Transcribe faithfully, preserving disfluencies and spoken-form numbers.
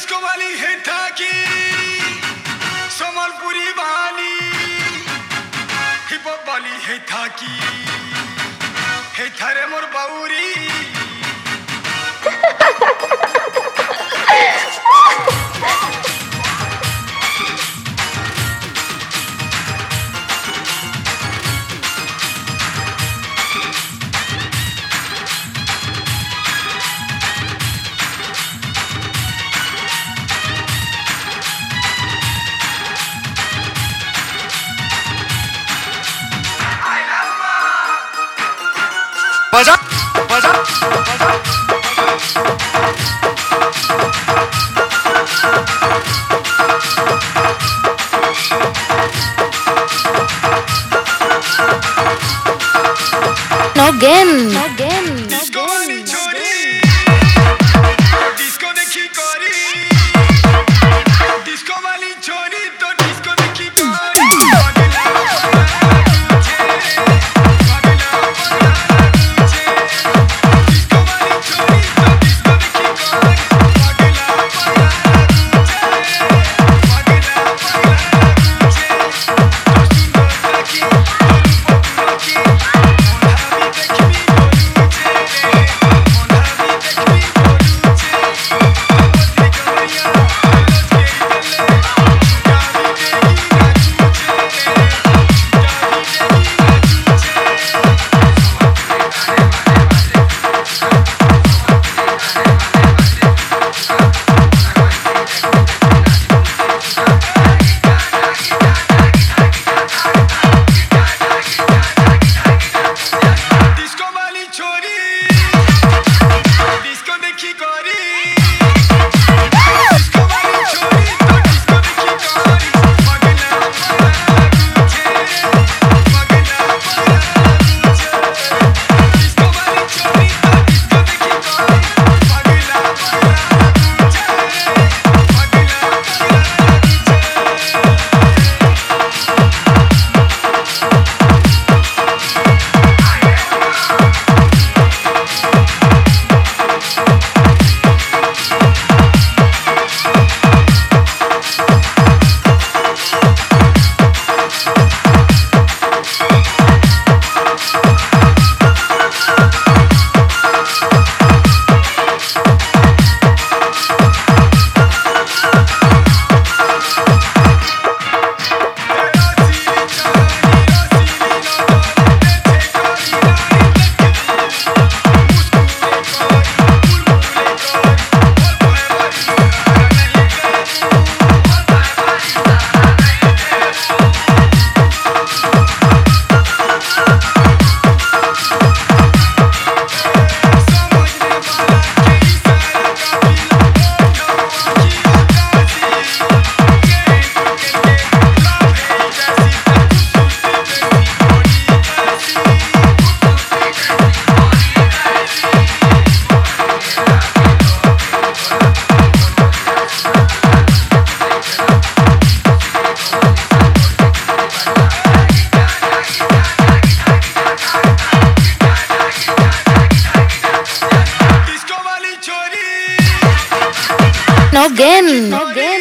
Disco वाली है ठाकी समलपुरी वाली हिप हॉप वाली है ठाकी है थारे मोर बाउरी बजा बजा बजा No game, no game, no disco वाली game. छोरी डिस्को देखी कोरी डिस्को वाली छोरी तो डिस्को देखी कोरी पगला तुझे पगला तुझे डिस्को वाली छोरी तो डिस्को देखी कोरी पगला तुझे पगला तुझे तो सुंदर देखी तो रूप देखी डिस्को वाली छोरी डिस्को देखी कोरी डिस्को वाली छोरी तो डिस्को देखी कोरी पगला तुझे पगला तुझे डिस्को वाली छोरी तो डिस्को देखी कोरी पगला तुझे पगला डिस्को वाली छोरी No game, no game.